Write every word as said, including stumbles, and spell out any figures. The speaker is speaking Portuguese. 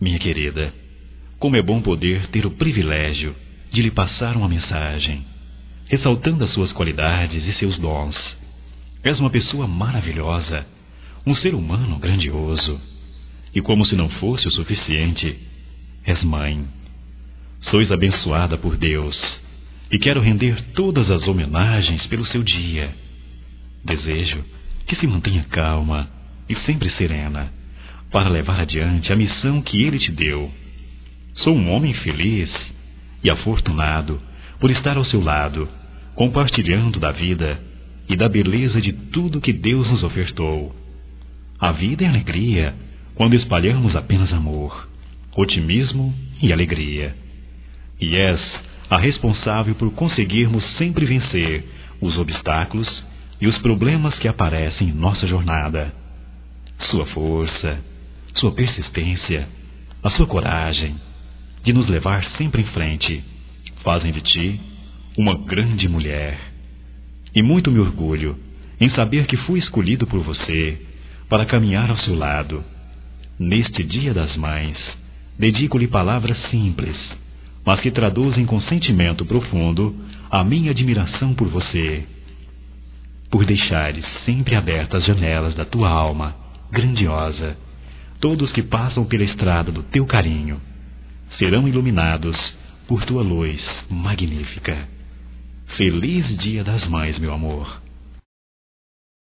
Minha querida, como é bom poder ter o privilégio de lhe passar uma mensagem, ressaltando as suas qualidades e seus dons. És uma pessoa maravilhosa, um ser humano grandioso. E como se não fosse o suficiente, és mãe. Sois abençoada por Deus, e quero render todas as homenagens pelo seu dia. Desejo que se mantenha calma e sempre serena, para levar adiante a missão que Ele te deu. Sou um homem feliz e afortunado por estar ao seu lado, compartilhando da vida e da beleza de tudo que Deus nos ofertou. A vida é alegria quando espalhamos apenas amor, otimismo e alegria. E és a responsável por conseguirmos sempre vencer os obstáculos e os problemas que aparecem em nossa jornada. Sua força, sua persistência, a sua coragem de nos levar sempre em frente fazem de ti uma grande mulher. E muito me orgulho em saber que fui escolhido por você para caminhar ao seu lado. Neste Dia das Mães, dedico-lhe palavras simples, mas que traduzem com sentimento profundo a minha admiração por você, por deixares sempre abertas as janelas da tua alma grandiosa. Todos que passam pela estrada do teu carinho serão iluminados por tua luz magnífica. Feliz Dia das Mães, meu amor.